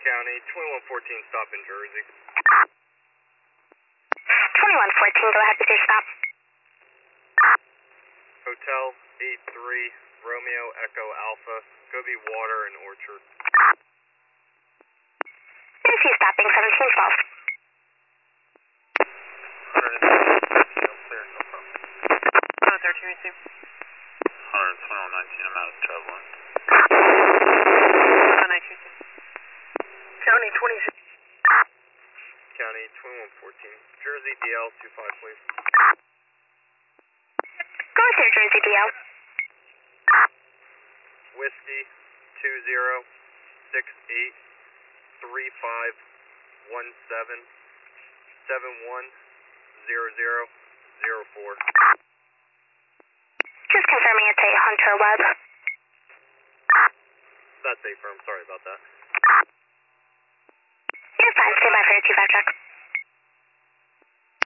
County, 2114 stop in Jersey. 2114, go ahead with your stop. Hotel 83, Romeo Echo Alpha, Gobi Water and Orchard. Where's he stopping? 1712. Clear, no problem. 13 receive. 12119, I'm out of traveling. 19 receive. County 26. County, 2114, Jersey DL 25, please. Go with your Jersey DL. Whiskey 2068 3517 710004. Just confirming it's a Hunter Web. That's a firm, sorry about that. You're fine, stay by for your 25 check.